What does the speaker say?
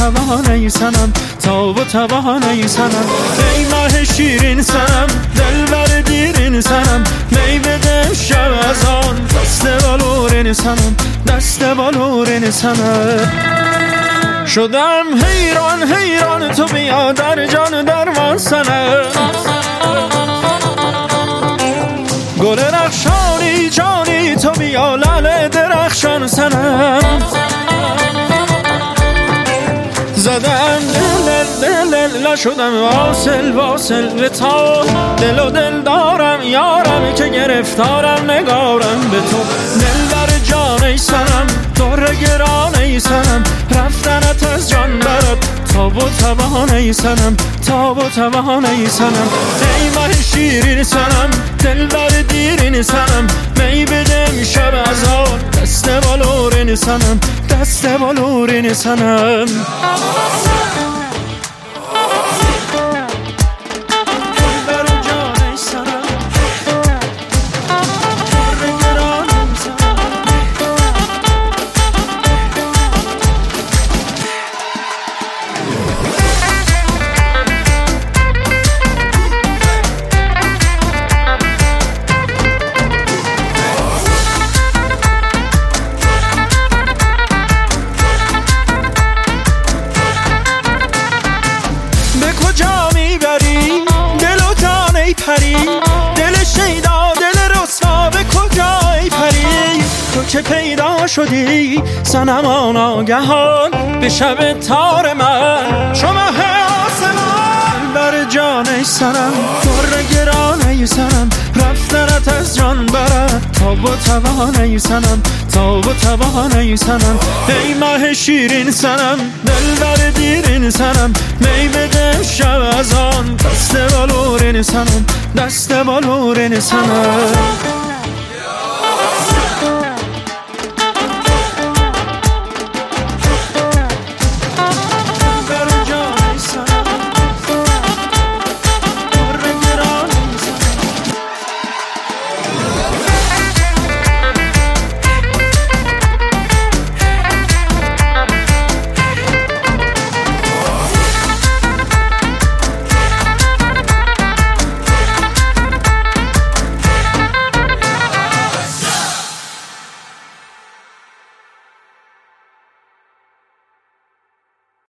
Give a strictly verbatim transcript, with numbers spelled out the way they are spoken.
توانه سنم، تاب و توانه سنم. ای ماه شیرین سنم، دلبر دیرین سنم، می بده شب از آن دست بالورین سنم، دست بالورین سنم. شدم حیران حیران تو بیا در جان درمان سنم، گل رخشانی جانی تو بیا لعل درخشان سنم. زدم دل دل دل شدم واصل واصل به تو، دل و دل دارم یارم که گرفتارم نگارم به تو. دل بر جان ای سنم، دور گران ای سنم، رفتنت از جان برد تاب و توان ای سنم، تاب و توان ای سنم. ای ماه شیرین سنم، دل بر دیرین سنم، می بدم شب از آن دست بالورین سنم، دست بالورین سنم. دل شیدا دل رسوا به کجای پری، تو که پیدا شدی صنمان آگهان به شب تار من چو ماه آسمان. بر جان ای سنم، در گران ای سنم، رفتنت از جان برد تاب و توان ای سنم، تاب و توان ای سنم. ای ماه شیرین سنم، دل بر دیرین سنم، می بده شب از آن دست بالورین سنم، دست بالورین سنم.